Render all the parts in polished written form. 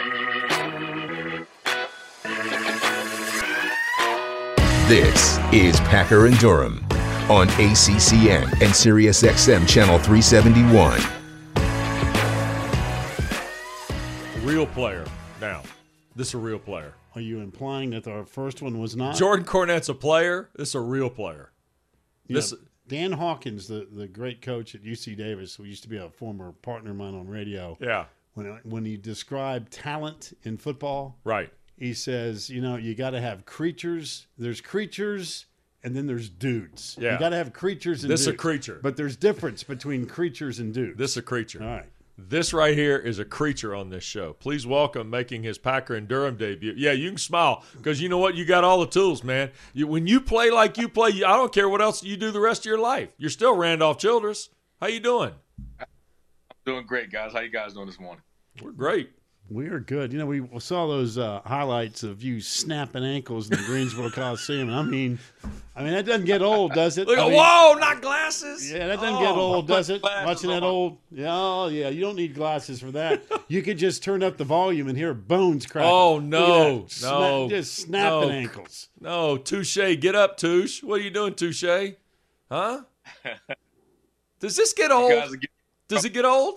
This is Packer and Durham on ACCN and SiriusXM Channel 371. Real player now. This is a real player. Are you implying that our first one was not? Jordan Cornett's a player. This is a real player. Dan Hawkins, the great coach at UC Davis, who used to be a former partner of mine on radio. Yeah. When he described talent in football, right, he says, you got to have creatures. There's creatures, and then there's dudes. Yeah. You got to have creatures and this dudes. This is a creature. But there's difference between creatures and dudes. This is a creature. All right. This right here is a creature on this show. Please welcome, making his Packer and Durham debut. Yeah, you can smile because you know what? You got all the tools, man. When you play like you play, I don't care what else you do the rest of your life. You're still Randolph Childress. How you doing? I'm doing great, guys. How you guys doing this morning? We're great. We are good. We saw those highlights of you snapping ankles in the Greensboro Coliseum. I mean, that doesn't get old, does it? Whoa, not glasses. Yeah, that doesn't get old, does it? Watching that on. old. Yeah, you don't need glasses for that. You could just turn up the volume and hear bones cracking. Oh, no. Just snapping ankles. No, Touche, get up, Touche. What are you doing, Touche? Huh? Does this get old? Does it get old?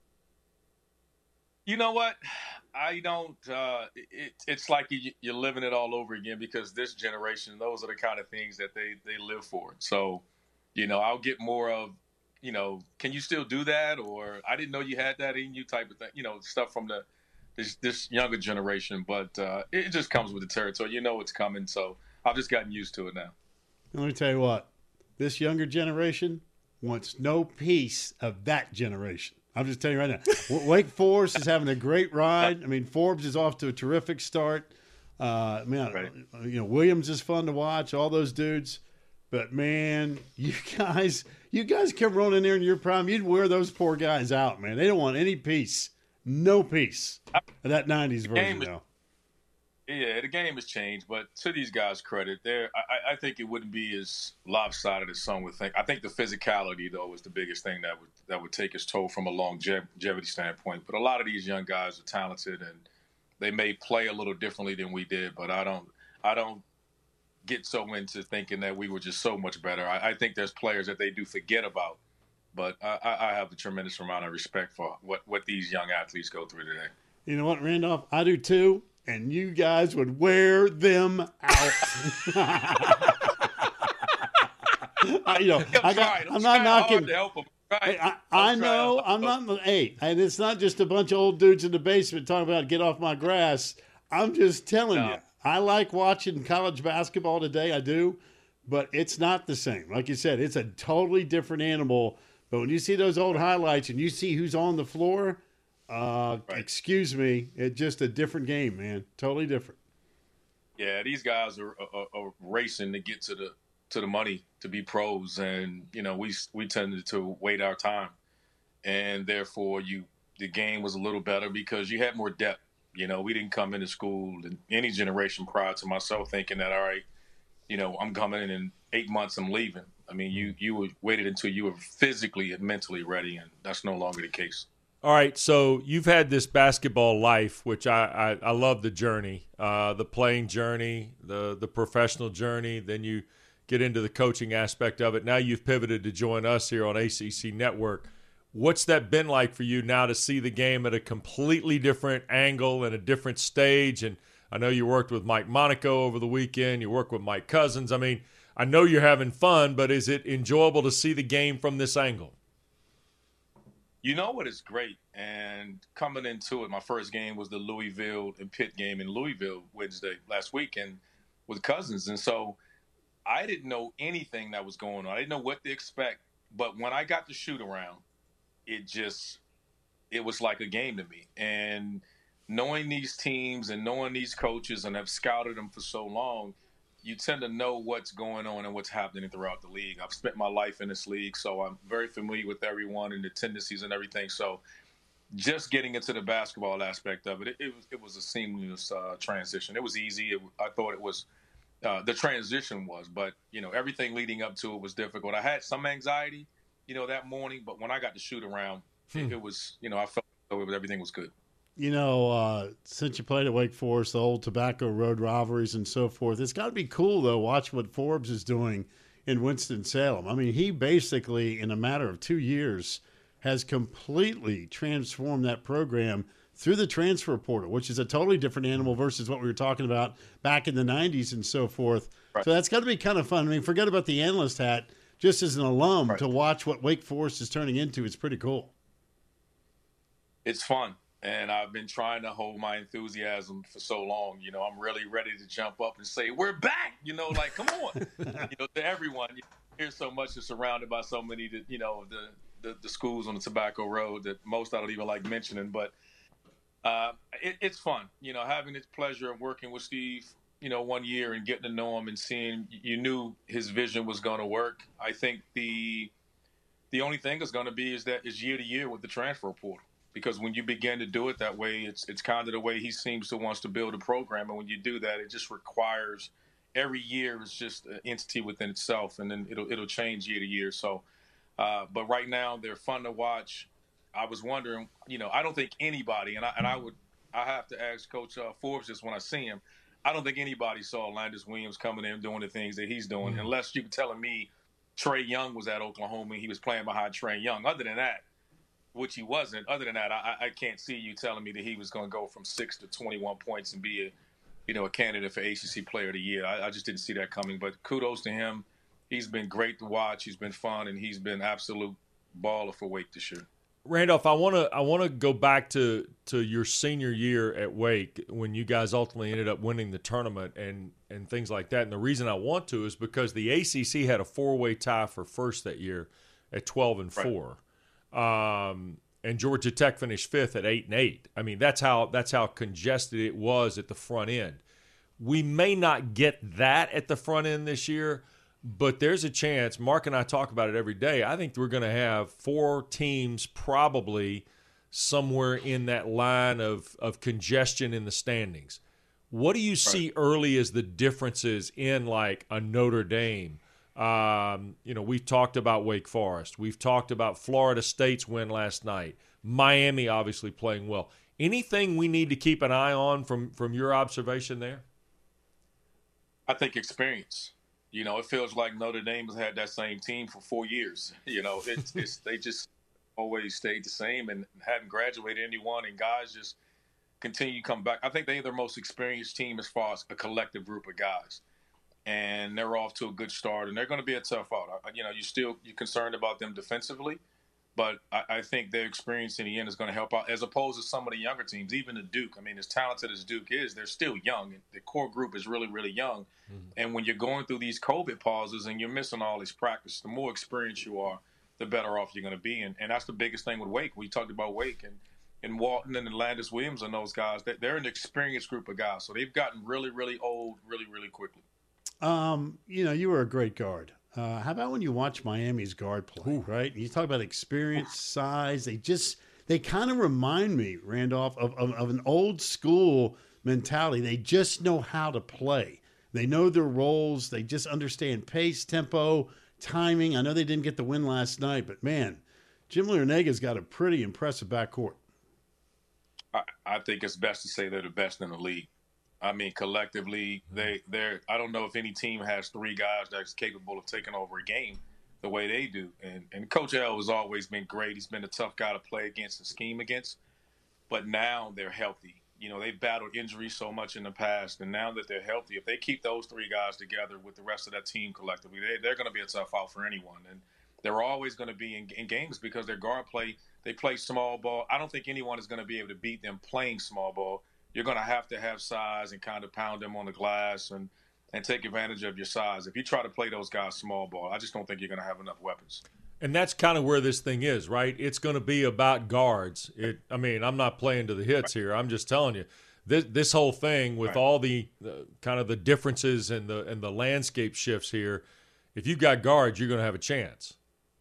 You know what? I don't. It's like you're living it all over again because this generation, those are the kind of things that they live for. So, I'll get more of, can you still do that? Or I didn't know you had that in you type of thing, stuff from this younger generation. But it just comes with the territory. It's coming. So I've just gotten used to it now. Let me tell you what. This younger generation wants no piece of that generation. I'm just telling you right now. Wake Forest is having a great ride. Forbes is off to a terrific start. Right. Williams is fun to watch. All those dudes, but man, you guys come running in there in your prime. You'd wear those poor guys out, man. They don't want any piece, no piece of that '90s version now. Yeah, the game has changed, but to these guys' credit, I think it wouldn't be as lopsided as some would think. I think the physicality, though, is the biggest thing that would take its toll from a longevity standpoint. But a lot of these young guys are talented, and they may play a little differently than we did. But I don't get so into thinking that we were just so much better. I think there's players that they do forget about. But I have a tremendous amount of respect for what these young athletes go through today. You know what, Randolph? I do too. And you guys would wear them out. I'm not knocking. I know. I'm not. Hey, and it's not just a bunch of old dudes in the basement talking about get off my grass. I'm just telling you. I like watching college basketball today. I do, but it's not the same. Like you said, it's a totally different animal. But when you see those old highlights and you see who's on the floor. Right. Excuse me, it's just a different game, man. Totally different. Yeah, these guys are racing to get to the money to be pros, and we tended to wait our time, and therefore the game was a little better because you had more depth. We didn't come into school in any generation prior to myself thinking that all right, I'm coming in 8 months, I'm leaving. You waited until you were physically and mentally ready, and that's no longer the case. All right, so you've had this basketball life, which I love the journey, the playing journey, the professional journey. Then you get into the coaching aspect of it. Now you've pivoted to join us here on ACC Network. What's that been like for you now to see the game at a completely different angle and a different stage? And I know you worked with Mike Monaco over the weekend. You work with Mike Cousins. I know you're having fun, but is it enjoyable to see the game from this angle? You know what is great, and coming into it, my first game was the Louisville and Pitt game in Louisville Wednesday last week, and with Cousins. And so I didn't know anything that was going on. I didn't know what to expect. But when I got to shoot around, it was like a game to me. And knowing these teams and knowing these coaches and have scouted them for so long, you tend to know what's going on and what's happening throughout the league. I've spent my life in this league, so I'm very familiar with everyone and the tendencies and everything. So just getting into the basketball aspect of it, it was a seamless transition. It was easy. I thought it was the transition was, but, everything leading up to it was difficult. I had some anxiety, that morning, but when I got to shoot around, it was, I felt everything was good. Since you played at Wake Forest, the old Tobacco Road rivalries and so forth, it's got to be cool, though, watch what Forbes is doing in Winston-Salem. I mean, he basically, in a matter of 2 years, has completely transformed that program through the transfer portal, which is a totally different animal versus what we were talking about back in the 90s and so forth. Right. So that's got to be kind of fun. I mean, forget about the analyst hat. Just as an alum, to watch what Wake Forest is turning into, it's pretty cool. It's fun. And I've been trying to hold my enthusiasm for so long. I'm really ready to jump up and say, we're back, come on. To everyone, you hear so much, you're surrounded by so many, the schools on the Tobacco Road that most I don't even like mentioning. But it's fun, having the pleasure of working with Steve, 1 year and getting to know him and seeing, you knew his vision was going to work. I think the only thing that's going to be is year to year with the transfer portal. Because when you begin to do it that way, it's kind of the way he seems to wants to build a program. And when you do that, it just requires every year is just an entity within itself, and then it'll change year to year. So, but right now they're fun to watch. I was wondering, I don't think anybody, and I have to ask Coach Forbes this when I see him. I don't think anybody saw Landis Williams coming in doing the things that he's doing, unless you're telling me Trae Young was at Oklahoma and he was playing behind Trae Young. Other than that, which he wasn't. Other than that, I can't see you telling me that he was going to go from 6 to 21 points and be a candidate for ACC Player of the Year. I just didn't see that coming. But kudos to him. He's been great to watch. He's been fun, and he's been absolute baller for Wake this year. Randolph, I want to go back to your senior year at Wake when you guys ultimately ended up winning the tournament and things like that. And the reason I want to is because the ACC had a 4-way tie for first that year at 12-4. Right. And Georgia Tech finished 5th at 8-8. I mean, that's how congested it was at the front end. We may not get that at the front end this year, but there's a chance. Mark and I talk about it every day. I think we're going to have 4 teams probably somewhere in that line of congestion in the standings. What do you see early as the differences in like a Notre Dame? We've talked about Wake Forest. We've talked about Florida State's win last night. Miami obviously playing well. Anything we need to keep an eye on from your observation there? I think experience. It feels like Notre Dame has had that same team for 4 years. They just always stayed the same and hadn't graduated anyone, and guys just continue to come back. I think they're their most experienced team as far as a collective group of guys. And they're off to a good start, and they're going to be a tough out. You're concerned about them defensively, but I think their experience in the end is going to help out, as opposed to some of the younger teams, even the Duke. I mean, as talented as Duke is, they're still young, and the core group is really, really young. Mm-hmm. And when you're going through these COVID pauses and you're missing all these practice, the more experienced you are, the better off you're going to be. And that's the biggest thing with Wake. We talked about Wake and Walton and Landis Williams and those guys. They're an experienced group of guys, so they've gotten really, really old really, really quickly. You were a great guard. How about when you watch Miami's guard play, right? You talk about experience, size. They kind of remind me, Randolph, of an old school mentality. They just know how to play. They know their roles. They just understand pace, tempo, timing. I know they didn't get the win last night, but man, Jim Larrañaga's got a pretty impressive backcourt. I think it's best to say they're the best in the league. I mean, collectively, they're. I don't know if any team has 3 guys that's capable of taking over a game the way they do. And Coach L has always been great. He's been a tough guy to play against and scheme against. But now they're healthy. They've battled injuries so much in the past, and now that they're healthy, if they keep those 3 guys together with the rest of that team collectively, they're going to be a tough out for anyone. And they're always going to be in games because their guard play, they play small ball. I don't think anyone is going to be able to beat them playing small ball. You're going to have size and kind of pound them on the glass and take advantage of your size. If you try to play those guys small ball, I just don't think you're going to have enough weapons. And that's kind of where this thing is, right? It's going to be about guards. I'm not playing to the hits here. I'm just telling you, this whole thing with all the kind of the differences and the landscape shifts here, if you've got guards, you're going to have a chance.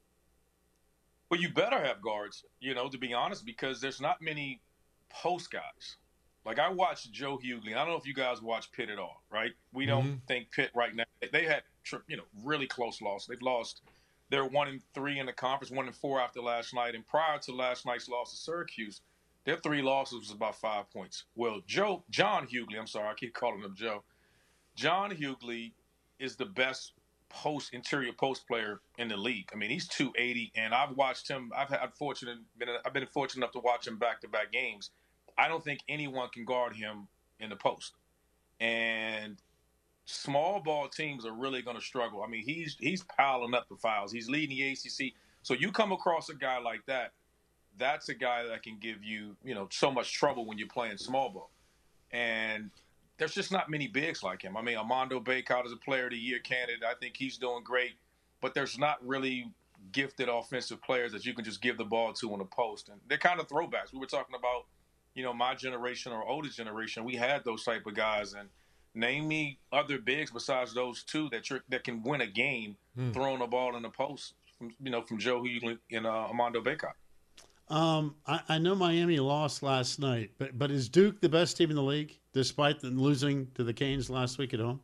Well, you better have guards, to be honest, because there's not many post guys. Like, I watched Joe Hughley. I don't know if you guys watch Pitt at all, right? We don't think Pitt right now. They had, really close loss. They've lost. They're 1-3 in the conference, 1-4 after last night. And prior to last night's loss to Syracuse, Their 3 losses was about 5 points. Well, John Hughley, I'm sorry, I keep calling him Joe. John Hughley is the best interior post player in the league. I mean, he's 280, and I've watched him. I've been fortunate enough to watch him back-to-back games. I don't think anyone can guard him in the post. And small ball teams are really going to struggle. I mean, he's piling up the fouls. He's leading the ACC. So you come across a guy like that, that's a guy that can give you, so much trouble when you're playing small ball. And there's just not many bigs like him. I mean, Armando Bacot is a player of the year candidate. I think he's doing great, but there's not really gifted offensive players that you can just give the ball to in the post. And they're kind of throwbacks. We were talking about, my generation or older generation. We had those type of guys. And name me other bigs besides those two that can win a game throwing the ball in the post from Joe Hughley and Armando Bacot. I know Miami lost last night, but is Duke the best team in the league, despite them losing to the Canes last week at home?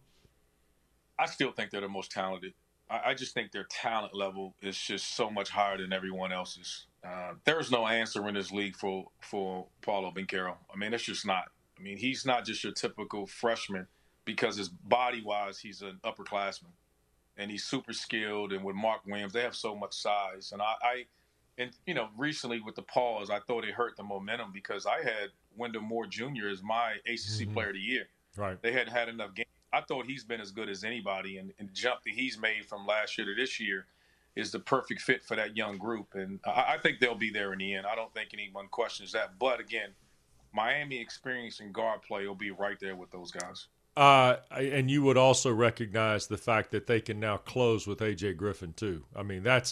I still think they're the most talented. I just think their talent level is just so much higher than everyone else's. There's no answer in this league for Paolo Banchero. I mean, it's just not. I mean, he's not just your typical freshman because his body-wise, he's an upperclassman. And he's super skilled. And with Mark Williams, they have so much size. And recently with the pause, I thought it hurt the momentum because I had Wendell Moore Jr. as my ACC Player of the Year. Right. They hadn't had enough games. I thought he's been as good as anybody, and the jump that he's made from last year to this year is the perfect fit for that young group. And I think they'll be there in the end. I don't think anyone questions that. But, again, Miami experience in guard play will be right there with those guys. And you would also recognize the fact that they can now close with A.J. Griffin, too. I mean, that's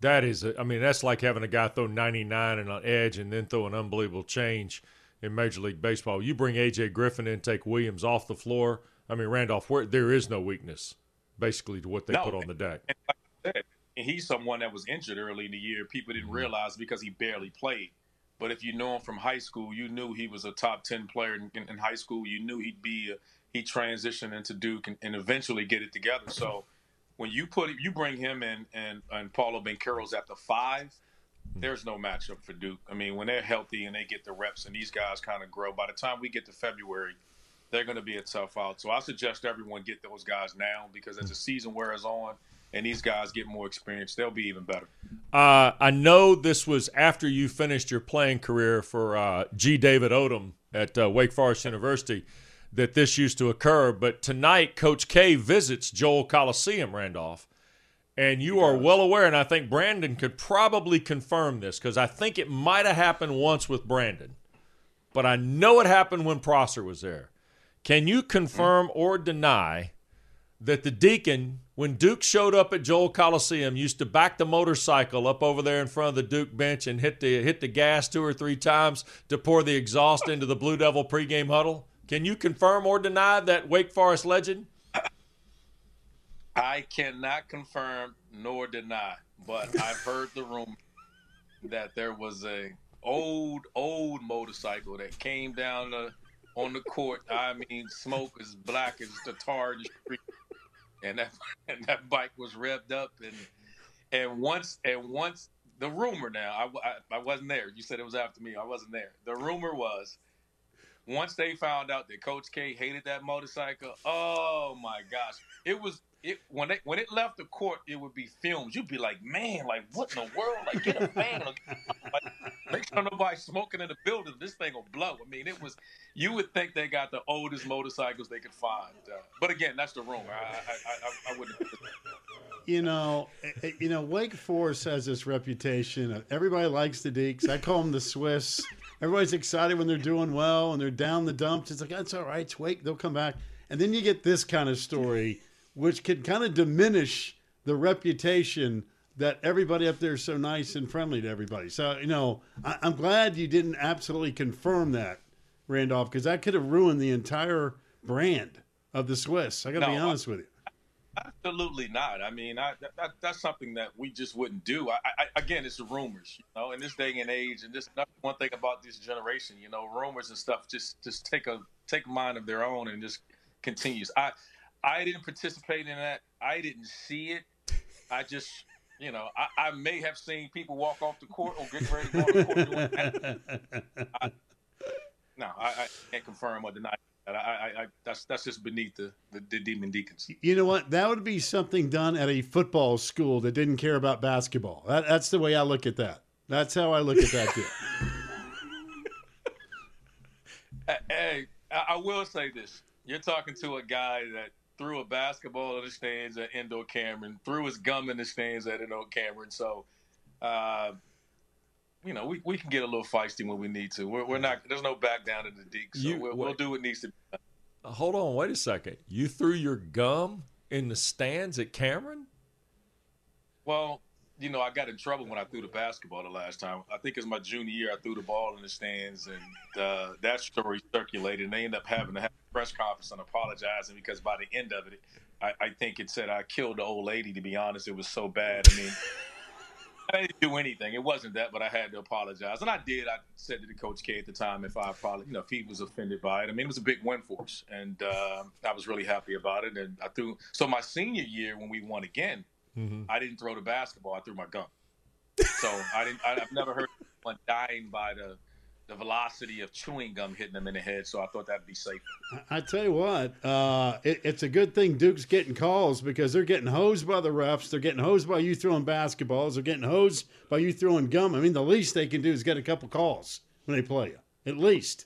like having a guy throw 99 and an edge and then throw an unbelievable change in Major League Baseball. You bring A.J. Griffin in, take Williams off the floor. I mean, Randolph, there is no weakness, basically, to what they put on the deck. And like I said, he's someone that was injured early in the year. People didn't realize because he barely played. But if you know him from high school, you knew he was a top 10 player in high school. You knew he'd transition into Duke and eventually get it together. So when you bring him in and Paolo Banchero's at the 5, there's no matchup for Duke. I mean, when they're healthy and they get the reps and these guys kind of grow, by the time we get to February, they're going to be a tough out. So I suggest everyone get those guys now because as the season wears on and these guys get more experience, they'll be even better. I know this was after you finished your playing career for G. David Odom at Wake Forest University that this used to occur, but tonight Coach K visits Joel Coliseum, Randolph, and you are well aware, and I think Brandon could probably confirm this because I think it might have happened once with Brandon, but I know it happened when Prosser was there. Can you confirm or deny that the Deacon, when Duke showed up at Joel Coliseum, used to back the motorcycle up over there in front of the Duke bench and hit the gas 2 or 3 times to pour the exhaust into the Blue Devil pregame huddle? Can you confirm or deny that Wake Forest legend? I cannot confirm nor deny, but I've heard the rumor that there was a old motorcycle that came down on the court. I mean, smoke as black as the tar in the street, and that bike was revved up. And once the rumor now, I wasn't there. You said it was after me. I wasn't there. The rumor was once they found out that Coach K hated that motorcycle, oh my gosh, when it left the court, it would be films. You'd be like, man, like what in the world? Like get a fan. Like, make sure nobody's smoking in the building. This thing will blow. I mean, you would think they got the oldest motorcycles they could find. But again, that's the rumor. I wouldn't. Wake Forest has this reputation of everybody likes the Deeks. I call them the Swiss. Everybody's excited when they're doing well and they're down the dumps. It's like, that's all right. It's Wake. They'll come back. And then you get this kind of story, which can kind of diminish the reputation that everybody up there is so nice and friendly to everybody. So, I'm glad you didn't absolutely confirm that, Randolph, because that could have ruined the entire brand of the Swiss. I got to be honest with you. Absolutely not. I mean, that's something that we just wouldn't do. Again, it's rumors, in this day and age, and this one thing about this generation, rumors and stuff just take a mind of their own and just continues. I didn't participate in that. I didn't see it. I just You know, I may have seen people walk off the court or get ready to go on the court doing that. I can't confirm or deny that. That's just beneath the Demon Deacons. You know what? That would be something done at a football school that didn't care about basketball. That's the way I look at that. That's how I look at that deal. Hey, I will say this. You're talking to a guy that threw a basketball in the stands at Indoor Cameron, threw his gum in the stands at Indoor Cameron. So, you know, we can get a little feisty when we need to. We're not. There's no back down in the Deeks. So we'll do what needs to be done. Hold on, wait a second. You threw your gum in the stands at Cameron? Well, you know, I got in trouble when I threw the basketball the last time. I think it was my junior year. I threw the ball in the stands, and that story circulated. And they ended up having to have a press conference and apologizing because by the end of it, I think it said I killed the old lady, to be honest. It was so bad. I mean, I didn't do anything. It wasn't that, but I had to apologize. And I did. I said to the Coach K at the time if if he was offended by it. I mean, it was a big win for us. And I was really happy about it. And I threw. So my senior year when we won again, I didn't throw the basketball. I threw my gum. So I've never heard anyone dying by the velocity of chewing gum hitting them in the head. So I thought that'd be safe. I tell you what, it's a good thing Duke's getting calls because they're getting hosed by the refs. They're getting hosed by you throwing basketballs. They're getting hosed by you throwing gum. I mean, the least they can do is get a couple calls when they play you. At least.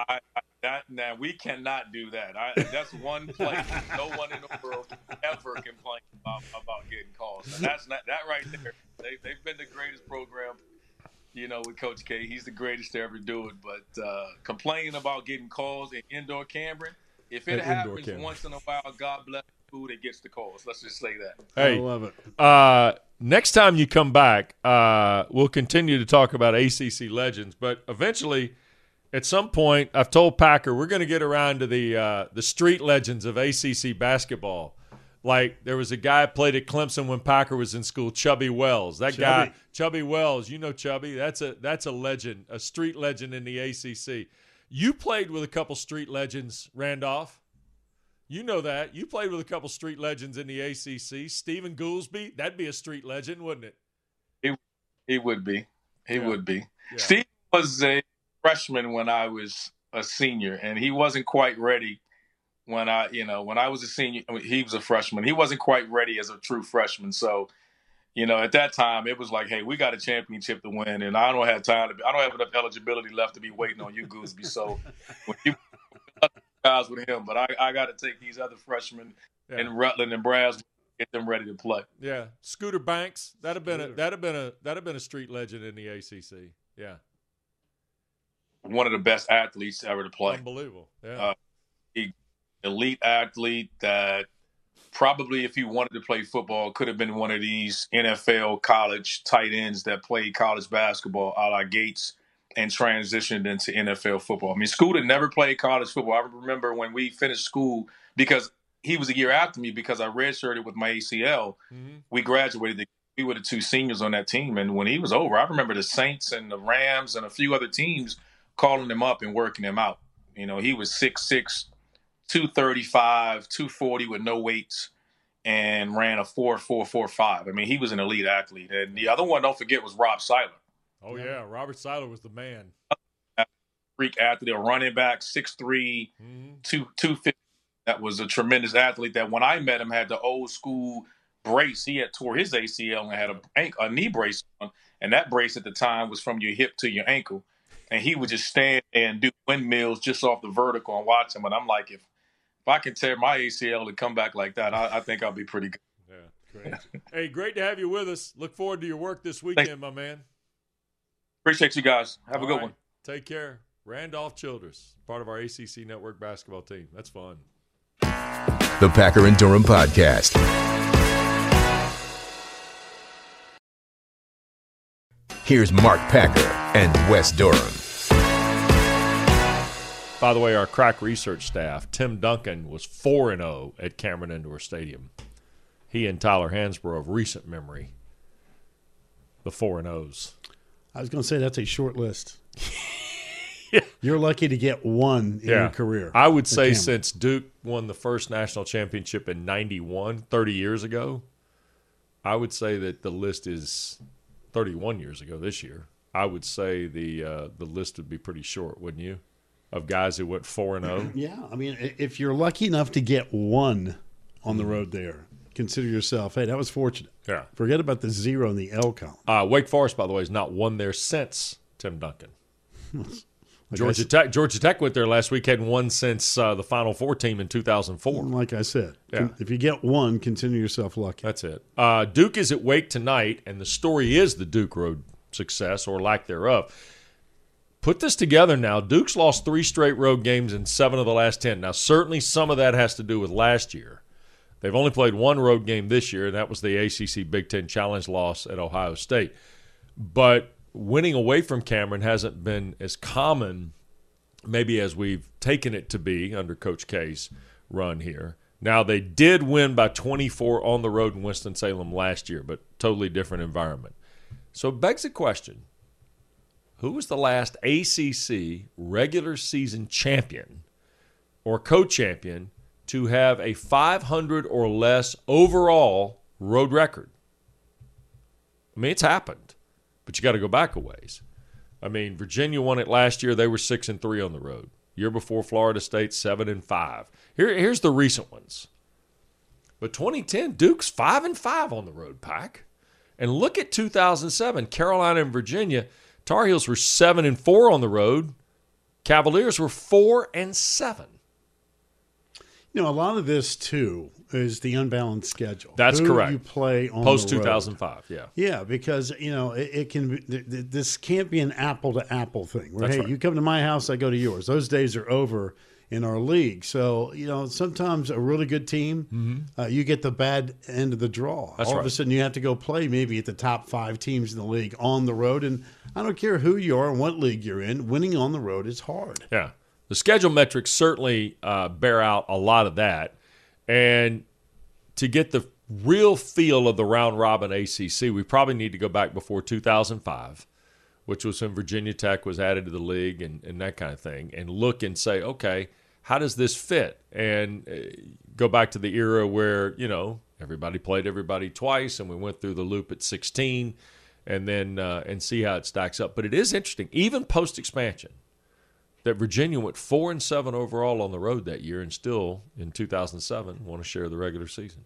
Now we cannot do that. That's one place no one in the world ever complain about getting calls. And that's not that right there. They've been the greatest program, you know, with Coach K. He's the greatest to ever do it. But complaining about getting calls in Indoor Cameron, if it happens once in a while, God bless who that gets the calls. Let's just say that. Hey, I love it. Next time you come back, we'll continue to talk about ACC legends, but eventually. At some point, I've told Packer we're going to get around to the street legends of ACC basketball. Like there was a guy who played at Clemson when Packer was in school, Chubby Wells. Guy, Chubby Wells, you know Chubby. That's a legend, a street legend in the ACC. You played with a couple street legends, Randolph. You know that. You played with a couple street legends in the ACC. Stephen Goolsby, that'd be a street legend, wouldn't it? He would be. He would be. Yeah. Steve was a freshman when I was a senior, and he wasn't quite ready when I was a senior. I mean, he was a freshman. He wasn't quite ready as a true freshman. So, you know, at that time, it was like, hey, we got a championship to win, and I don't have enough eligibility left to be waiting on you, Gooseby. So, when you guys with him, but I got to take these other freshmen in Rutland and Brass, get them ready to play. Yeah, Scooter Banks. That'd have been a street legend in the ACC. Yeah. One of the best athletes ever to play. Unbelievable. Yeah. Elite athlete that probably, if he wanted to play football, could have been one of these NFL college tight ends that played college basketball a la Gates and transitioned into NFL football. I mean, Scooter never played college football. I remember when we finished school, because he was a year after me because I redshirted with my ACL. Mm-hmm. We graduated. We were the two seniors on that team. And when he was over, I remember the Saints and the Rams and a few other teams calling him up and working him out. You know, he was 6'6", 235, 240 with no weights and ran a 4.45. I mean, he was an elite athlete. And the other one, don't forget, was Rob Seiler. Oh, yeah. Robert Seiler was the man. Freak athlete, a running back, 6'3", 250. That was a tremendous athlete that when I met him had the old school brace. He had tore his ACL and had a knee brace on. And that brace at the time was from your hip to your ankle. And he would just stand and do windmills just off the vertical and watch him. And I'm like, if I can tear my ACL and come back like that, I think I'll be pretty good. Yeah, great. Hey, great to have you with us. Look forward to your work this weekend, my man. Appreciate you guys. Have a good one. Take care. Randolph Childress, part of our ACC Network basketball team. That's fun. The Packer and Durham Podcast. Here's Mark Packer and Wes Durham. By the way, our crack research staff, Tim Duncan, was 4-0 at Cameron Indoor Stadium. He and Tyler Hansbrough of recent memory, the 4-0s. I was going to say that's a short list. Yeah. You're lucky to get one in your career. I would say since Duke won the first national championship in 91, 30 years ago, I would say that the list is 31 years ago this year. I would say the list would be pretty short, wouldn't you? Of guys who went 4-0. Yeah, I mean, if you're lucky enough to get one on the road there, consider yourself, hey, that was fortunate. Yeah. Forget about the 0 in the L column. Wake Forest, by the way, has not won there since Tim Duncan. Like Georgia Tech went there last week, hadn't won since the Final Four team in 2004. Like I said, Yeah. if you get one, consider yourself lucky. That's it. Duke is at Wake tonight, and the story is the Duke road success or lack thereof. Put this together now. Duke's lost 3 straight road games in 7 of the last 10. Now, certainly some of that has to do with last year. They've only played 1 road game this year, and that was the ACC Big Ten Challenge loss at Ohio State. But winning away from Cameron hasn't been as common maybe as we've taken it to be under Coach K's run here. Now, they did win by 24 on the road in Winston-Salem last year, but totally different environment. So it begs the question, who was the last ACC regular season champion or co-champion to have a 500 or less overall road record? I mean, it's happened, but you got to go back a ways. I mean, Virginia won it last year. They were 6-3 on the road. Year before, Florida State 7-5. Here's the recent ones. But 2010, Duke's 5-5 on the road, Pack. And look at 2007, Carolina and Virginia. Tar Heels were 7-4 on the road. Cavaliers were 4-7. You know, a lot of this, too, is the unbalanced schedule. That's correct. You play on post-2005, yeah. Yeah, because, you know, it can be, this can't be an apple-to-apple thing. Where, That's hey, right. you come to my house, I go to yours. Those days are over in our league. So, you know, sometimes a really good team, you get the bad end of the draw. That's All of right. a sudden you have to go play maybe at the top 5 teams in the league on the road. And I don't care who you are and what league you're in, winning on the road is hard. Yeah. The schedule metrics certainly bear out a lot of that. And to get the real feel of the round-robin ACC, we probably need to go back before 2005, which was when Virginia Tech was added to the league and that kind of thing, and look and say, okay, how does this fit? And go back to the era where, you know, everybody played everybody twice, and we went through the loop at 16, and then and see how it stacks up. But it is interesting, even post-expansion, that Virginia went 4-7 overall on the road that year, and still in 2007 want to share the regular season.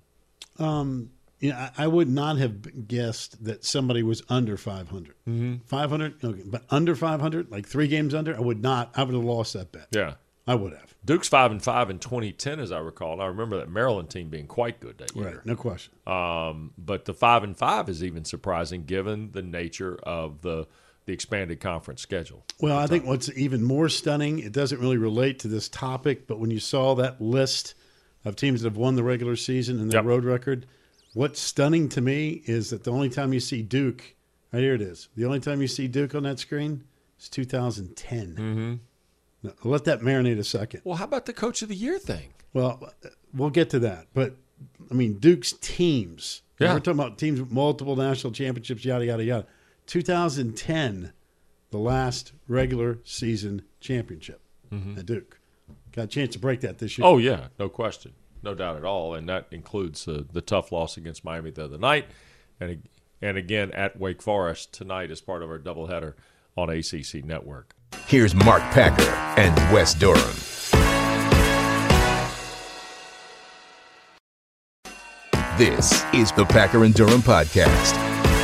You know, I would not have guessed that somebody was under 500. 500, okay, but under 500, like 3 games under, I would have lost that bet. Yeah. I would have. Duke's 5-5 in 2010, as I recall. And I remember that Maryland team being quite good that year. Right, no question. But the 5-5 is even surprising given the nature of the expanded conference schedule. Well, I think what's even more stunning, it doesn't really relate to this topic, but when you saw that list of teams that have won the regular season and their road record, what's stunning to me is that the only time you see Duke, right here it is, the only time you see Duke on that screen is 2010. Mm-hmm. Now, let that marinate a second. Well, how about the Coach of the Year thing? Well, we'll get to that. But, I mean, Duke's teams, Yeah. we're talking about teams with multiple national championships, yada, yada, yada. 2010, the last regular season championship at Duke. Got a chance to break that this year. Oh, yeah, no question. No doubt at all. And that includes the tough loss against Miami the other night and again at Wake Forest tonight as part of our doubleheader on ACC Network. Here's Mark Packer and Wes Durham. This is the Packer and Durham Podcast.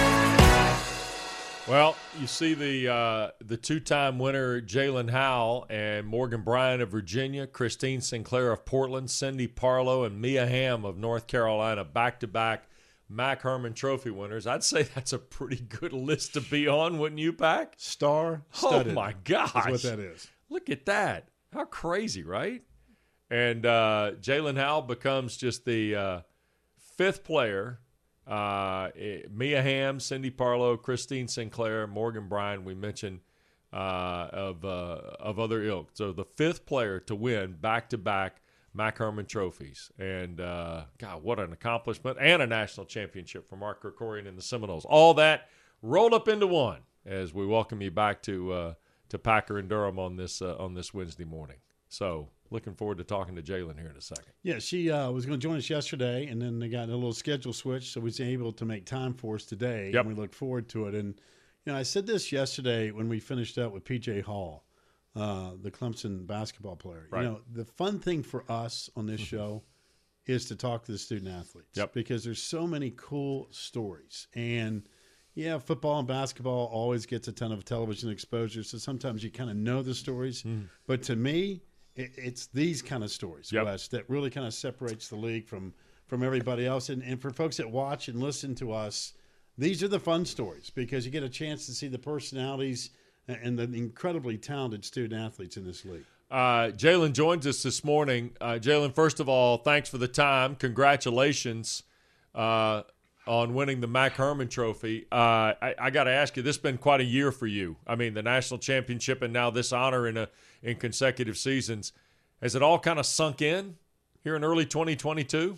Well, you see the two-time winner Jalen Howell and Morgan Bryan of Virginia, Christine Sinclair of Portland, Cindy Parlow, and Mia Hamm of North Carolina, back-to-back Mack Hermann Trophy winners. I'd say that's a pretty good list to be on, wouldn't you, Pack? Star-studded. Oh, my gosh. That's what that is. Look at that. How crazy, right? And Jalen Howell becomes just the fifth player. Mia Hamm, Cindy Parlow, Christine Sinclair, Morgan Bryan, we mentioned of other ilk. So the fifth player to win back-to-back Mack Hermann trophies. And, God, what an accomplishment. And a national championship for Mark Krikorian and the Seminoles. All that rolled up into one as we welcome you back to Packer and Durham on this Wednesday morning. So looking forward to talking to Jaylin here in a second. Yeah, she was going to join us yesterday, and then they got a little schedule switch, so we was able to make time for us today, Yep. and we look forward to it. And, I said this yesterday when we finished up with P.J. Hall, the Clemson basketball player. Right. The fun thing for us on this show is to talk to the student athletes. Yep. Because there's so many cool stories. And, yeah, football and basketball always gets a ton of television exposure, so sometimes you kind of know the stories. But to me, it's these kind of stories, Yep. Wes, that really kind of separates the league from everybody else. And for folks that watch and listen to us, these are the fun stories because you get a chance to see the personalities and the incredibly talented student athletes in this league. Jaylin joins us this morning. Jaylin, first of all, thanks for the time. Congratulations on winning the Mac Hermann Trophy. I got to ask you, this has been quite a year for you. I mean, the national championship and now this honor in consecutive seasons. Has it all kind of sunk in here in early 2022?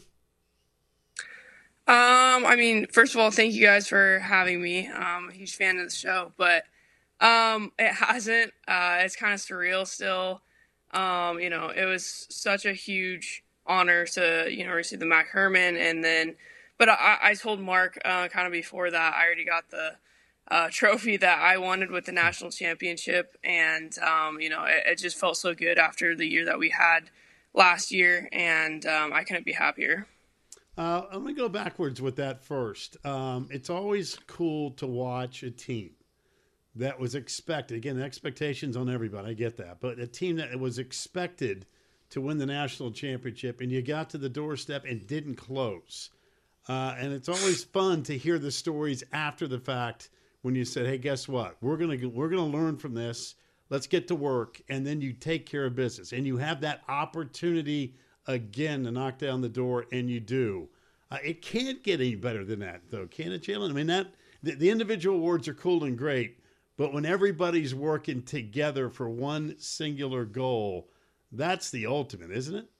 I mean, first of all, thank you guys for having me. I'm a huge fan of the show, but it hasn't. It's kind of surreal still. It was such a huge honor to, receive the Mac Hermann. And then, but I told Mark kind of before that, I already got the trophy that I wanted with the national championship. And, it just felt so good after the year that we had last year. And I couldn't be happier. I'm going to go backwards with that first. It's always cool to watch a team that was expected. Again, the expectations on everybody, I get that. But a team that was expected to win the national championship, and you got to the doorstep and didn't close. And it's always fun to hear the stories after the fact when you said, hey, guess what? We're gonna learn from this. Let's get to work. And then you take care of business. And you have that opportunity again to knock down the door, and you do. It can't get any better than that, though, can it, Jaylin? I mean, the individual awards are cool and great, but when everybody's working together for one singular goal, that's the ultimate, isn't it?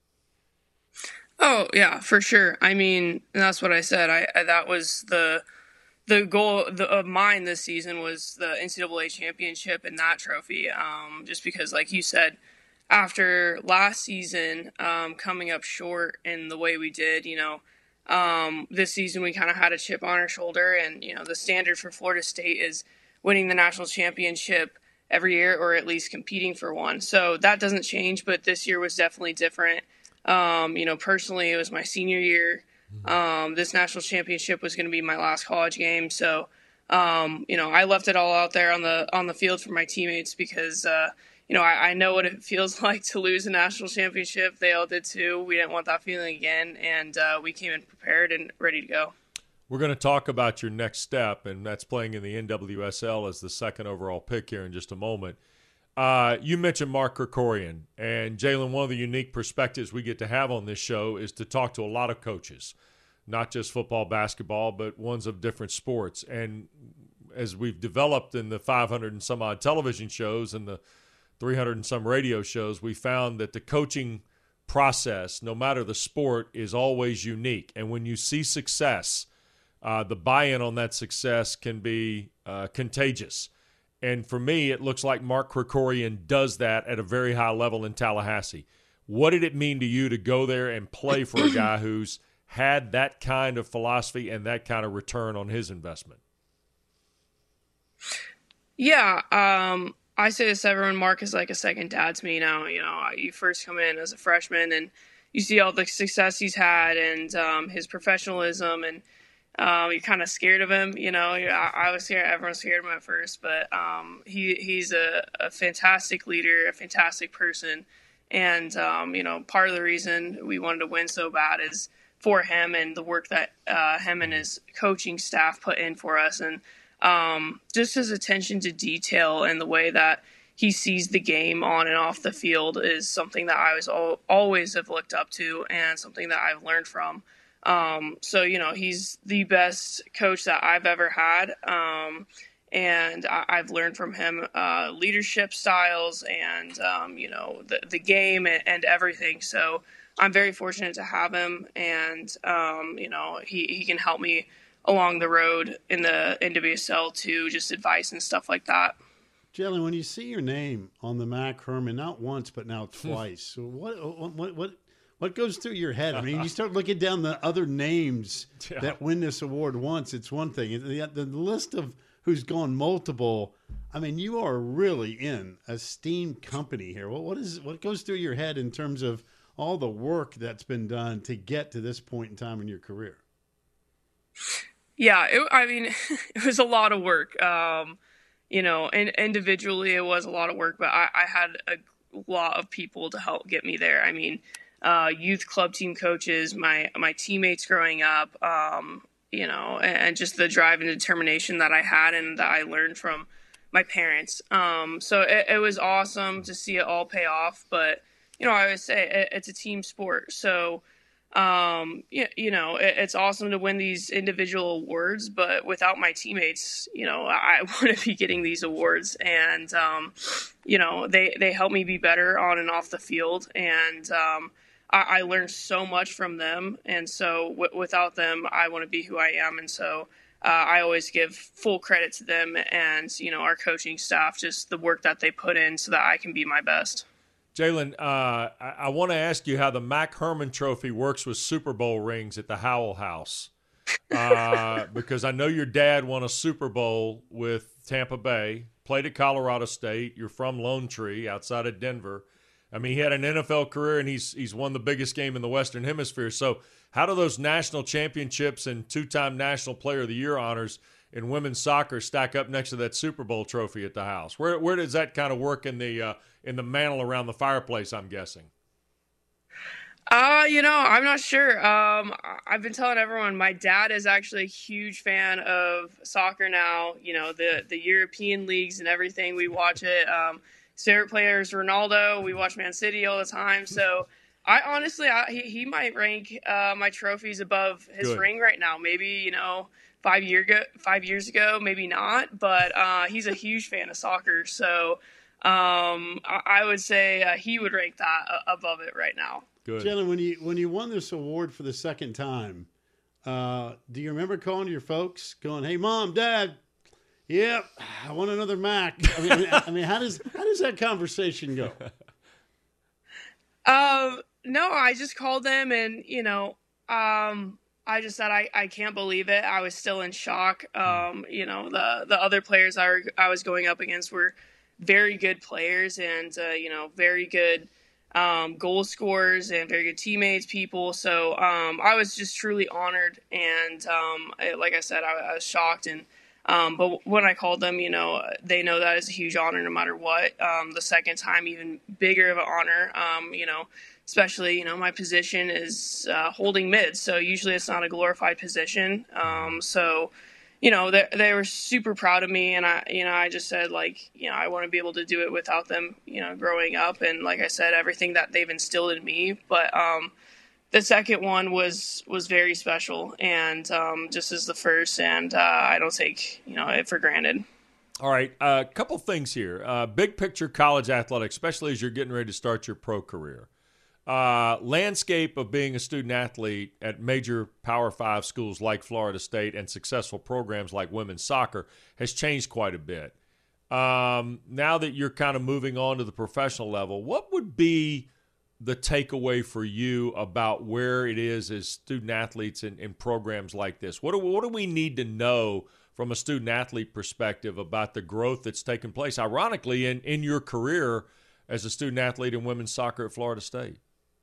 Oh, yeah, for sure. I mean, that's what I said. That was the goal of mine this season was the NCAA championship and that trophy, just because, like you said, after last season coming up short in the way we did, this season we kind of had a chip on our shoulder. And, the standard for Florida State is winning the national championship every year or at least competing for one. So that doesn't change, but this year was definitely different. Personally, it was my senior year. This national championship was going to be my last college game. So, I left it all out there on the field for my teammates because, I know what it feels like to lose a national championship. They all did too. We didn't want that feeling again, and we came in prepared and ready to go. We're going to talk about your next step, and that's playing in the NWSL as the second overall pick here in just a moment. You mentioned Mark Krikorian, and Jaylin, one of the unique perspectives we get to have on this show is to talk to a lot of coaches, not just football, basketball, but ones of different sports. And as we've developed in the 500 and some odd television shows and the 300 and some radio shows, we found that the coaching process, no matter the sport, is always unique. And when you see success, the buy-in on that success can be contagious. And for me, it looks like Mark Krikorian does that at a very high level in Tallahassee. What did it mean to you to go there and play for a guy who's had that kind of philosophy and that kind of return on his investment? Yeah, I say this to everyone. Mark is like a second dad to me now. You first come in as a freshman and you see all the success he's had and his professionalism, and you're kind of scared of him. I was scared. Everyone's scared of him at first, but he's a fantastic leader, a fantastic person. And, part of the reason we wanted to win so bad is for him and the work that him and his coaching staff put in for us. And just his attention to detail and the way that he sees the game on and off the field is something that I was always have looked up to and something that I've learned from. So, he's the best coach that I've ever had. And I've learned from him leadership styles and, the game and everything. So I'm very fortunate to have him. And, he can help me along the road in the NWSL to just advice and stuff like that. Jalen, when you see your name on the Mac Hermann, not once but now twice, what goes through your head? I mean, you start looking down the other names that win this award once. It's one thing. The list of who's gone multiple. I mean, you are really in a steamed company here. What goes through your head in terms of all the work that's been done to get to this point in time in your career? Yeah, it was a lot of work. And individually it was a lot of work, but I had a lot of people to help get me there. I mean, youth club team coaches, my teammates growing up, and just the drive and determination that I had and that I learned from my parents. So it was awesome to see it all pay off, but, I always say it's a team sport. So, it's awesome to win these individual awards, but without my teammates, I wouldn't be getting these awards. And, they help me be better on and off the field. And, I learned so much from them. And so without them, I wouldn't be who I am. And so, I always give full credit to them and, our coaching staff, just the work that they put in so that I can be my best. Jalen, I want to ask you how the Mac Hermann Trophy works with Super Bowl rings at the Howell House, because I know your dad won a Super Bowl with Tampa Bay, played at Colorado State. You're from Lone Tree outside of Denver. I mean, he had an NFL career, and he's won the biggest game in the Western Hemisphere. So how do those national championships and two-time National Player of the Year honors in women's soccer stack up next to that Super Bowl trophy at the house? Where does that kind of work in the mantle around the fireplace, I'm guessing? I'm not sure. I've been telling everyone my dad is actually a huge fan of soccer now, the European leagues and everything. We watch it. His favorite player is Ronaldo. We watch Man City all the time. So I honestly, he might rank my trophies above his ring right now. Maybe, 5 years ago, maybe not, but he's a huge fan of soccer. So I would say he would rank that above it right now. Good. Jenna, when you won this award for the second time, do you remember calling your folks, going, "Hey, Mom, Dad, yep, I want another Mac"? I mean, how does that conversation go? No, I just called them and, I just said, I can't believe it. I was still in shock. The other players I was going up against were very good players and, very good goal scorers and very good teammates, people. So I was just truly honored. And like I said, I was shocked. And but when I called them, they know that is a huge honor no matter what. The second time, even bigger of an honor, especially, my position is holding mid. So usually it's not a glorified position. So, they were super proud of me. And I just said, I want to be able to do it without them, growing up. And like I said, everything that they've instilled in me. But the second one was very special and just as the first. And I don't take, it for granted. All right. A couple things here. Big picture college athletics, especially as you're getting ready to start your pro career. Landscape of being a student athlete at major Power 5 schools like Florida State and successful programs like women's soccer has changed quite a bit. Now that you're kind of moving on to the professional level, what would be the takeaway for you about where it is as student athletes in programs like this? What do we need to know from a student athlete perspective about the growth that's taken place, ironically, in your career as a student athlete in women's soccer at Florida State?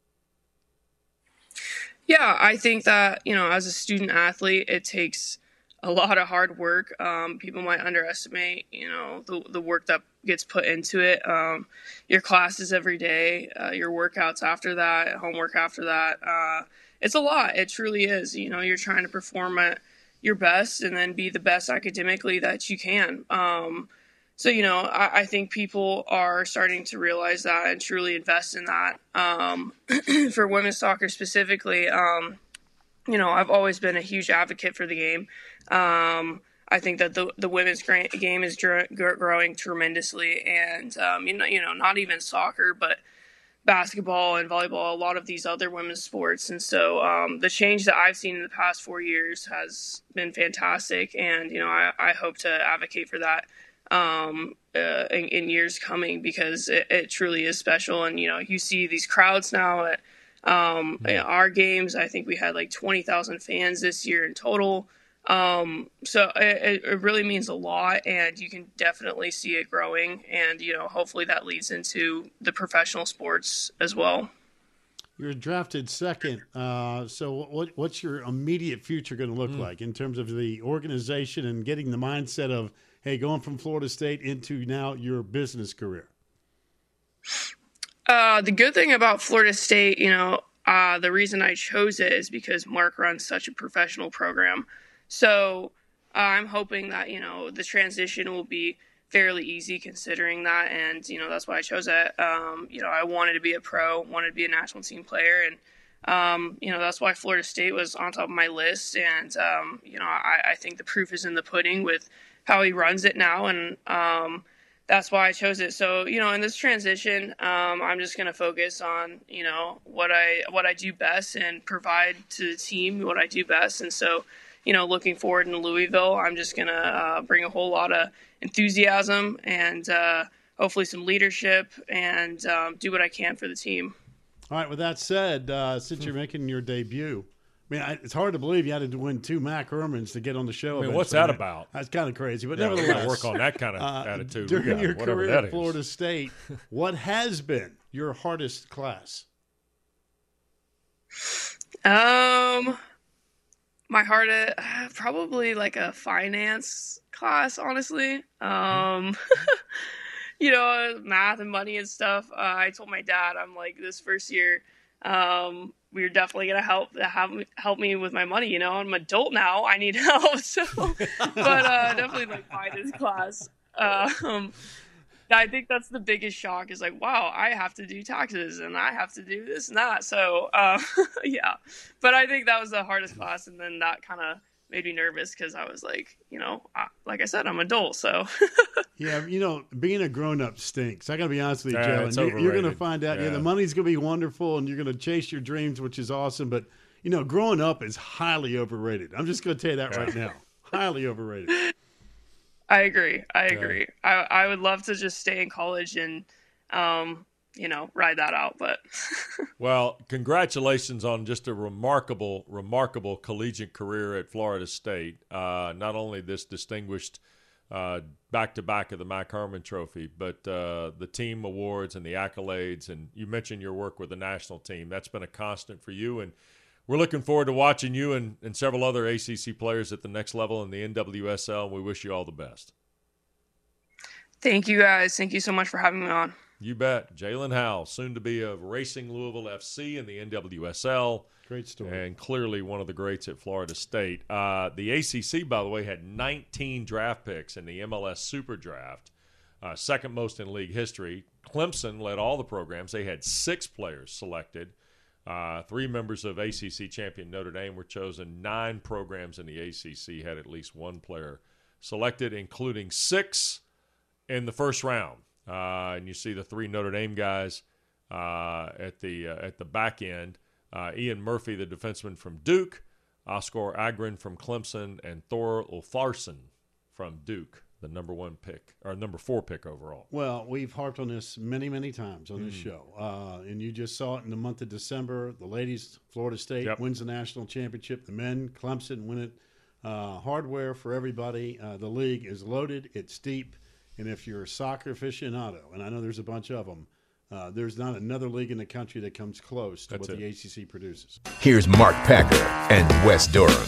Yeah, I think that, as a student athlete, it takes a lot of hard work. People might underestimate, the work that gets put into it. Your classes every day, your workouts after that, homework after that. It's a lot. It truly is. You're trying to perform at your best and then be the best academically that you can. So, I think people are starting to realize that and truly invest in that. For women's soccer specifically, I've always been a huge advocate for the game. I think that the women's game is growing tremendously, and not even soccer, but basketball and volleyball, a lot of these other women's sports. And so the change that I've seen in the past 4 years has been fantastic, and I hope to advocate for that in years coming, because it truly is special. And, you see these crowds now at our games. I think we had like 20,000 fans this year in total. So it really means a lot, and you can definitely see it growing. And, hopefully that leads into the professional sports as well. You're drafted second. So what's your immediate future going to look like in terms of the organization and getting the mindset of, hey, going from Florida State into now your business career? The good thing about Florida State, the reason I chose it is because Mark runs such a professional program. So I'm hoping that, the transition will be fairly easy considering that. And, that's why I chose it. I wanted to be a pro, wanted to be a national team player. And, that's why Florida State was on top of my list. And, I think the proof is in the pudding with how he runs it now. And that's why I chose it. So, in this transition, I'm just going to focus on, what I do best and provide to the team what I do best. And so, looking forward in Louisville, I'm just going to bring a whole lot of enthusiasm and hopefully some leadership and do what I can for the team. All right. With that said, since you're making your debut, it's hard to believe you had to win 2 Mac Ermans to get on the show. What's that about? That's kind of crazy, but nevertheless, we got to work on that kind of attitude. During your career at Florida State, what has been your hardest class? My hardest, probably like a finance class, honestly. Math and money and stuff. I told my dad, I'm like, this first year, we're definitely going to help me with my money. I'm an adult now. I need help. So, but definitely like finance class. I think that's the biggest shock is like, wow, I have to do taxes and I have to do this and that. So, yeah, but I think that was the hardest class. And then that kind of made me nervous because I was like, like I said, I'm an adult. So, yeah, being a grown up stinks. I got to be honest with you, Jalen. You're going to find out, the money's going to be wonderful and you're going to chase your dreams, which is awesome. But, growing up is highly overrated. I'm just going to tell you that right now. Highly overrated. I agree. I would love to just stay in college and, ride that out. But well, congratulations on just a remarkable collegiate career at Florida State. Not only this distinguished back-to-back of the Mac Hermann Trophy, but the team awards and the accolades. And you mentioned your work with the national team. That's been a constant for you. And we're looking forward to watching you and several other ACC players at the next level in the NWSL, and we wish you all the best. Thank you, guys. Thank you so much for having me on. You bet. Jalen Howell, soon to be of Racing Louisville FC in the NWSL. Great story. And clearly one of the greats at Florida State. The ACC, by the way, had 19 draft picks in the MLS Super Draft, second most in league history. Clemson led all the programs. They had 6 players selected. 3 members of ACC champion Notre Dame were chosen. 9 programs in the ACC had at least 1 player selected, including 6 in the first round. And you see the 3 Notre Dame guys at the back end. Ian Murphy, the defenseman from Duke, Oscar Agren from Clemson, and Thor Ulfarsson from Duke, the number 4 pick overall. Well, we've harped on this many, many times on this show. And you just saw it in the month of December. The ladies, Florida State, wins the national championship. The men, Clemson, win it. Hardware for everybody. The league is loaded. It's deep. And if you're a soccer aficionado, and I know there's a bunch of them, there's not another league in the country that comes close to the ACC produces. Here's Mark Packer and Wes Durham.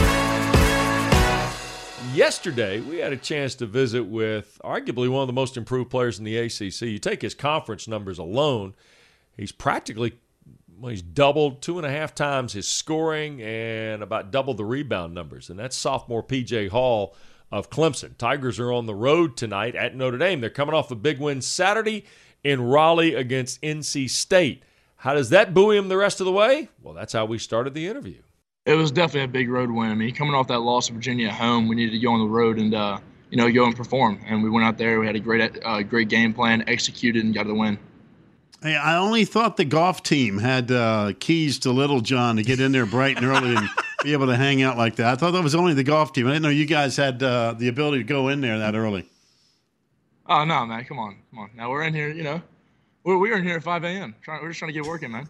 Yesterday, we had a chance to visit with arguably one of the most improved players in the ACC. You take his conference numbers alone, he's doubled 2.5 times his scoring and about double the rebound numbers, and that's sophomore P.J. Hall of Clemson. Tigers are on the road tonight at Notre Dame. They're coming off a big win Saturday in Raleigh against NC State. How does that buoy him the rest of the way? Well, that's how we started the interview. It was definitely a big road win. I mean, coming off that loss to Virginia at home, we needed to go on the road and, go and perform. And we went out there. We had a great game plan, executed, and got the win. Hey, I only thought the golf team had keys to Little John to get in there bright and early and be able to hang out like that. I thought that was only the golf team. I didn't know you guys had the ability to go in there that early. Oh, no, man. Come on. Now we're in here, we're in here at 5 a.m. We're just trying to get working, man.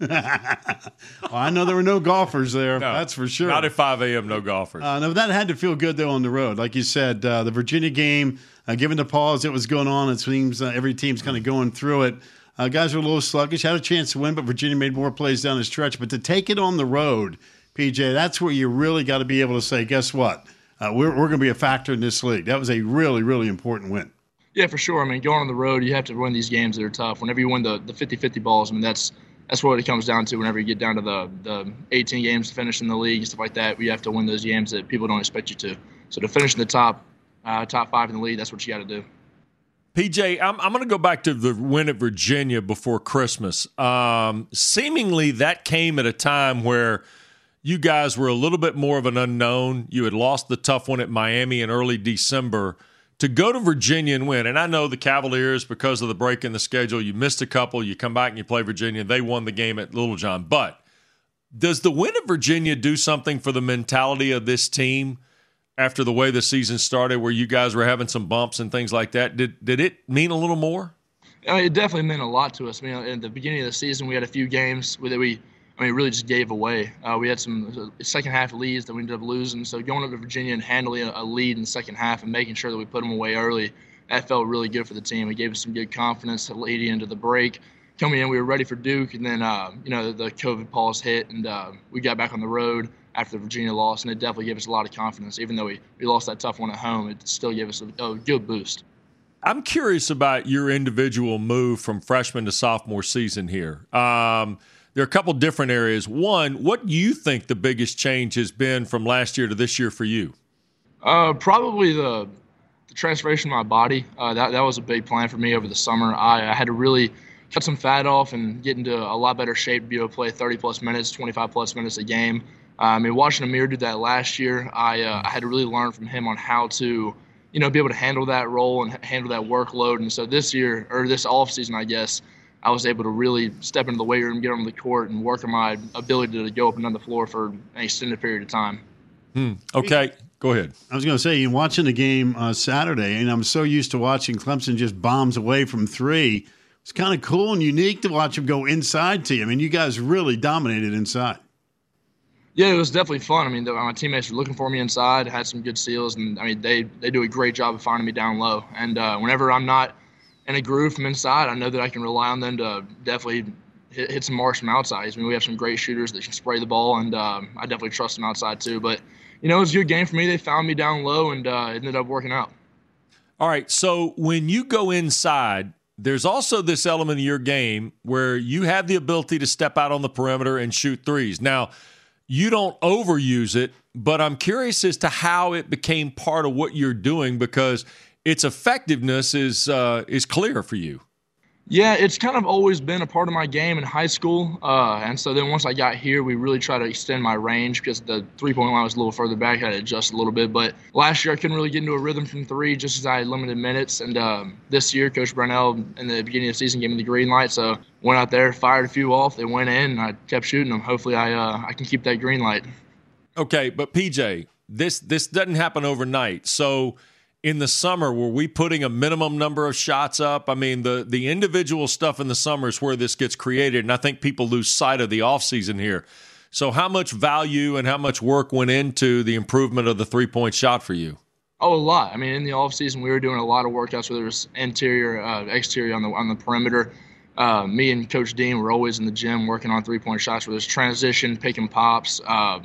Well, I know there were no golfers there. No, that's for sure. Not at 5 a.m., no golfers. No, that had to feel good, though, on the road. Like you said, the Virginia game, given the pause that was going on, it seems every team's kind of going through it. Guys were a little sluggish, had a chance to win, but Virginia made more plays down the stretch. But to take it on the road, PJ, that's where you really got to be able to say, guess what? We're going to be a factor in this league. That was a really, really important win. Yeah, for sure. I mean, going on the road, you have to win these games that are tough. Whenever you win the 50-50 balls, I mean, that's what it comes down to whenever you get down to the 18 games to finish in the league and stuff like that. You have to win those games that people don't expect you to. So to finish in the top 5 in the league, that's what you got to do. PJ, I'm going to go back to the win at Virginia before Christmas. Seemingly that came at a time where you guys were a little bit more of an unknown. You had lost the tough one at Miami in early December. To go to Virginia and win, and I know the Cavaliers, because of the break in the schedule, you missed a couple, you come back and you play Virginia, they won the game at Littlejohn. But does the win at Virginia do something for the mentality of this team after the way the season started, where you guys were having some bumps and things like that? Did it mean a little more? It definitely meant a lot to us. I mean, in the beginning of the season, we had a few games that we really just gave away. We had some second-half leads that we ended up losing. So going up to Virginia and handling a lead in the second half and making sure that we put them away early, that felt really good for the team. It gave us some good confidence leading into the break. Coming in, we were ready for Duke, and then the COVID pause hit, and we got back on the road after the Virginia loss, and it definitely gave us a lot of confidence. Even though we lost that tough one at home, it still gave us a good boost. I'm curious about your individual move from freshman to sophomore season here. There are a couple different areas. One, what do you think the biggest change has been from last year to this year for you? Probably the transformation of my body. That was a big plan for me over the summer. I had to really cut some fat off and get into a lot better shape to be able to play 30-plus minutes, 25-plus minutes a game. Watching Amir do that last year, I had to really learn from him on how to, be able to handle that role and handle that workload. And so this year, or this offseason, I guess, I was able to really step into the weight room, get on the court, and work on my ability to go up and down the floor for an extended period of time. Okay, go ahead. I was going to say, watching the game Saturday, and I'm so used to watching Clemson just bombs away from three. It's kind of cool and unique to watch them go inside to you. I mean, you guys really dominated inside. Yeah, it was definitely fun. I mean, my teammates were looking for me inside, had some good steals, and they do a great job of finding me down low. And whenever I'm not in a groove from inside, I know that I can rely on them to definitely hit some marks from outside. We have some great shooters that can spray the ball, and I definitely trust them outside too. But, it was a good game for me. They found me down low, and it ended up working out. All right, so when you go inside, there's also this element of your game where you have the ability to step out on the perimeter and shoot threes. Now, you don't overuse it, but I'm curious as to how it became part of what you're doing, because its effectiveness is clear for you. Yeah, it's kind of always been a part of my game in high school. And so then once I got here, we really tried to extend my range because the three-point line was a little further back. I had to adjust a little bit. But last year, I couldn't really get into a rhythm from three just as I had limited minutes. And this year, Coach Brownell, in the beginning of the season, gave me the green light. So went out there, fired a few off. They went in, and I kept shooting them. Hopefully, I can keep that green light. Okay, but PJ, this doesn't happen overnight. So in the summer, were we putting a minimum number of shots up? I mean, the individual stuff in the summer is where this gets created, and I think people lose sight of the offseason here. So how much value and how much work went into the improvement of the three-point shot for you? Oh, a lot. I mean, in the offseason, we were doing a lot of workouts, whether it was interior, exterior on the perimeter. Me and Coach Dean were always in the gym working on three-point shots, whether it's transition, pick and pops,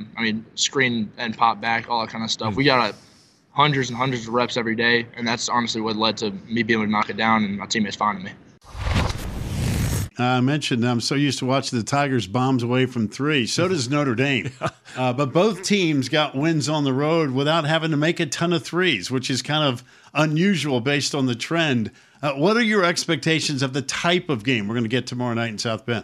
screen and pop back, all that kind of stuff. We got hundreds and hundreds of reps every day, and that's honestly what led to me being able to knock it down and my teammates finding me. I mentioned I'm so used to watching the Tigers bombs away from three. So does Notre Dame. But both teams got wins on the road without having to make a ton of threes, which is kind of unusual based on the trend. What are your expectations of the type of game we're going to get tomorrow night in South Bend?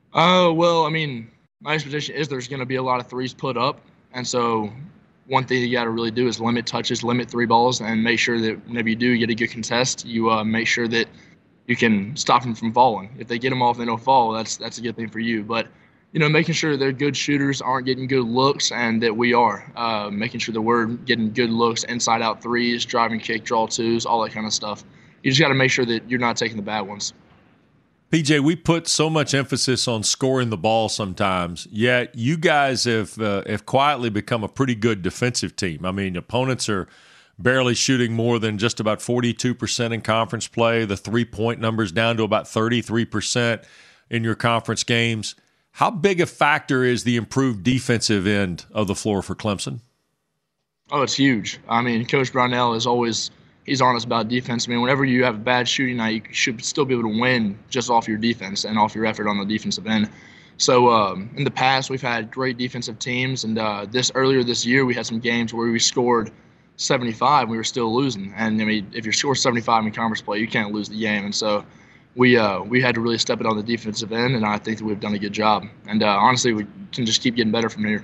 My expectation is there's going to be a lot of threes put up, and so one thing you got to really do is limit touches, limit three balls, and make sure that whenever you do get a good contest, you make sure that you can stop them from falling. If they get them off and they don't fall, that's a good thing for you. But, making sure they're good shooters, aren't getting good looks, and that we are. Making sure that we're getting good looks, inside-out threes, driving kick, draw twos, all that kind of stuff. you just got to make sure that you're not taking the bad ones. PJ, we put so much emphasis on scoring the ball sometimes, yet you guys have quietly become a pretty good defensive team. I mean, opponents are barely shooting more than just about 42% in conference play. The three-point number's down to about 33% in your conference games. How big a factor is the improved defensive end of the floor for Clemson? Oh, it's huge. I mean, Coach Brownell is always – he's honest about defense. I mean, whenever you have a bad shooting night, you should still be able to win just off your defense and off your effort on the defensive end. So in the past, we've had great defensive teams, and earlier this year, we had some games where we scored 75, and we were still losing. And I mean, if you score 75 in conference play, you can't lose the game. And so we had to really step it on the defensive end, and I think that we've done a good job. And honestly, we can just keep getting better from here.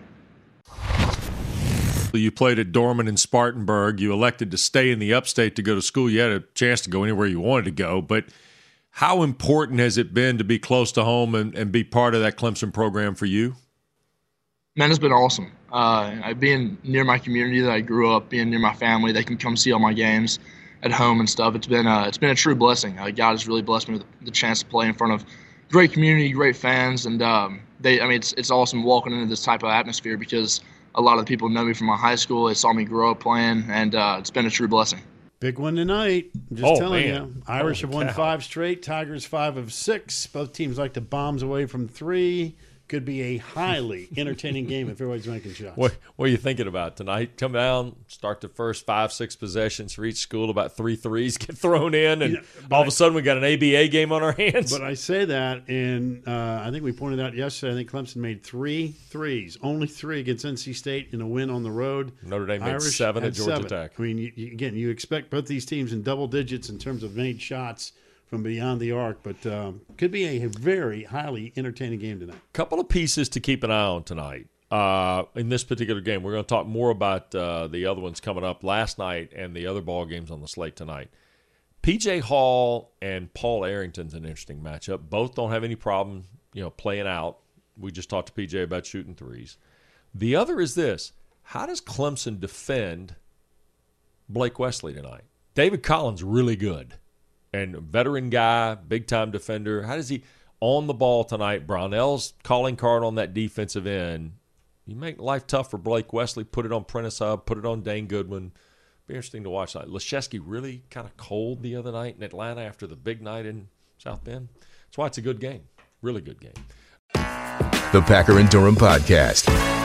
You played at Dorman and Spartanburg. You elected to stay in the upstate to go to school. You had a chance to go anywhere you wanted to go. But how important has it been to be close to home and be part of that Clemson program for you? Man, it's been awesome. Being near my community that I grew up, being near my family, they can come see all my games at home and stuff. It's been a true blessing. God has really blessed me with the chance to play in front of great community, great fans, and it's awesome walking into this type of atmosphere because a lot of the people know me from my high school. They saw me grow up playing, and it's been a true blessing. Big one tonight. I'm just telling you. Irish have won 5 straight. Tigers 5 of 6. Both teams like to bombs away from 3. Could be a highly entertaining game if everybody's making shots. What are you thinking about tonight? Come down, start the first 5-6 possessions for each school. About 3 threes get thrown in, and all of a sudden we got an ABA game on our hands. But I say that, and I think we pointed out yesterday, I think Clemson made 3 threes, only 3 against NC State in a win on the road. Notre Dame made 7 at Georgia Tech. I mean, you expect both these teams in double digits in terms of made shots from beyond the arc, but could be a very highly entertaining game tonight. Couple of pieces to keep an eye on tonight in this particular game. We're going to talk more about the other ones coming up last night and the other ball games on the slate tonight. P.J. Hall and Paul Arrington's an interesting matchup. Both don't have any problem, playing out. We just talked to P.J. about shooting threes. The other is this: how does Clemson defend Blake Wesley tonight? David Collins really good. And veteran guy, big-time defender. How does he on the ball tonight? Brownell's calling card on that defensive end. You make life tough for Blake Wesley. Put it on Prentice Hub. Put it on Dane Goodwin. Be interesting to watch that. Leschewski really kind of cold the other night in Atlanta after the big night in South Bend. That's why it's a good game. Really good game. The Packer and Durham Podcast.